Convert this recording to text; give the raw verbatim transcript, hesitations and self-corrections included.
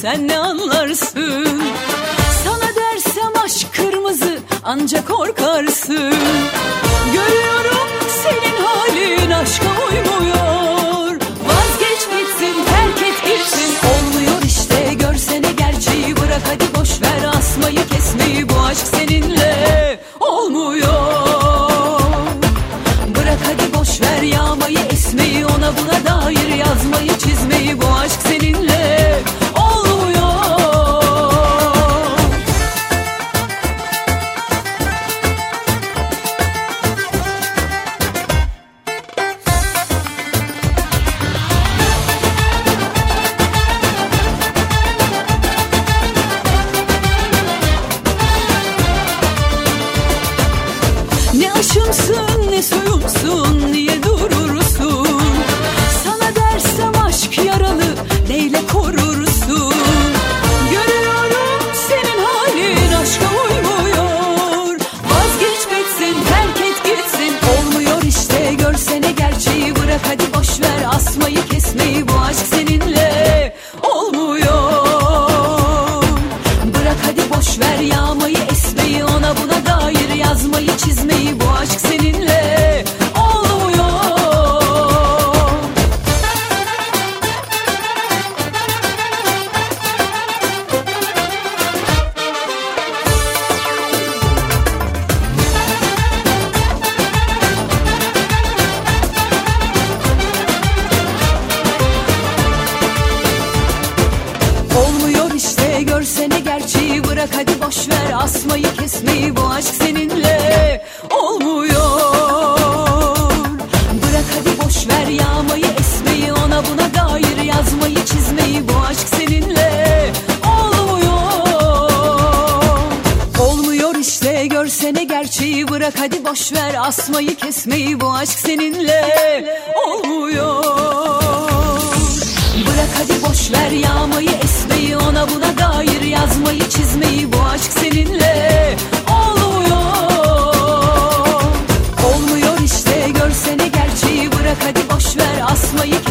sen ne anlarsın? Sana dersem aşk kırmızı ancak korkarsın. Görüyorum senin halin aşka uymuyor. Vazgeç gitsin, terk et gitsin. Olmuyor işte, görsene gerçeği. Bırak hadi boş ver asmayı kesmeyi. Bu aşk seninle olmuyor. Bırak hadi boş ver yağmayı esmeyi. Ona buna dair yazmayı çizmeyi. Bu aşk seninle olmuyor. Ne aşımsın ne suyumsun, niye durursun? Sana dersem aşk yaralı, neyle korursun? Görüyorum senin halin aşka uymuyor. Vazgeç bitsin, terk et gitsin. Olmuyor işte, görsene gerçeği. Bırak hadi boş ver asmayı kesmeyi. Bu aşk seninle olmuyor. Bırak hadi boş ver yağmayı esmeyi. Ona buna dair yazmayı çizmeyi. Bu aşk seninle olmuyor. Olmuyor işte, görsene gerçeği. Bırak hadi boş ver asmayı kesmeyi. Bu aşk seninle olmuyor. Bırak hadi boş ver yağmayı esmeyi. Ona buna dair yazmayı çizmeyi. Bu aşk seninle olmuyor. Olmuyor işte, görsene gerçeği. Bırak hadi boş ver asmayı kesmeyi. Bu aşk seninle olmuyor. Bırak hadi boş ver yağmayı esmeyi. Ona buna dair yazmayı çizmeyi. Bu aşk seninle olmuyor. Olmuyor işte, görsene gerçeği. Bırak hadi boş ver asmayı